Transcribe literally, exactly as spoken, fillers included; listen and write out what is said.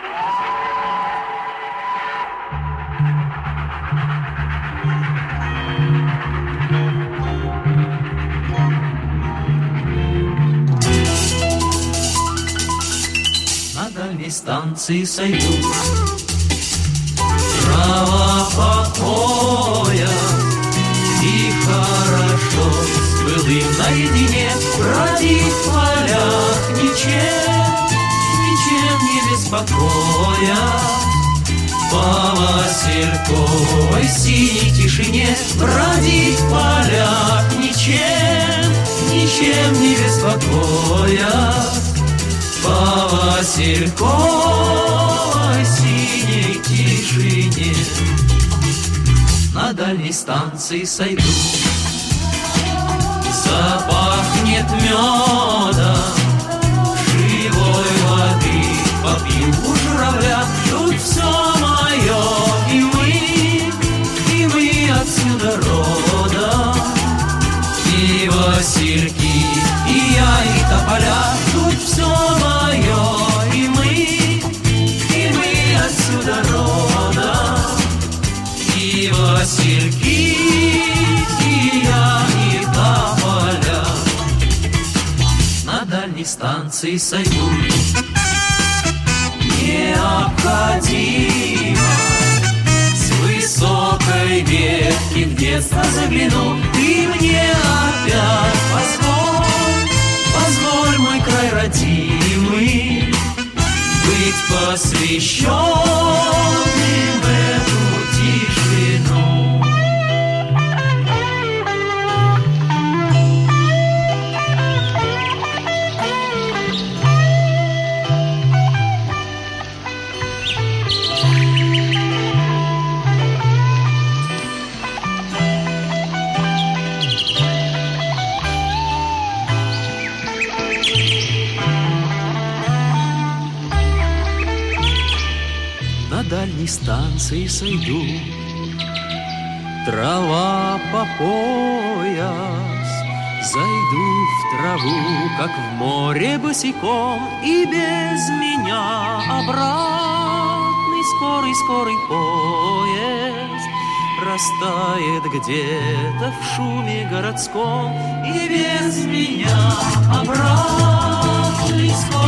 На дальней станции сойду, трава покоя, и хорошо с былым наедине бродить в полях, ничем, ничем не беспокоя. По васильковой синей тишине бродить в полях, ничем, ничем не беспокоя. По васильковой синей тишине на дальней станции сойду. Запахнет медом, живой воды попью у журавля. Тут все мое, и мы, и мы отсюда родом. И васильки, и я, и тополя. Тут все мое, и мы, и мы отсюда родом. И васильки, и я, и тополя. На дальней станции сойду. Необходимо с высокой ветки в детство загляну. Ты мне опять позволь, позволь, мой край родимый, быть посвященным в эту тишину. На дальней станции сойду, трава по пояс, зайду в траву, как в море босиком, и без меня обратный скорый-скорый поезд растает где-то в шуме городском, и без меня обратный скорый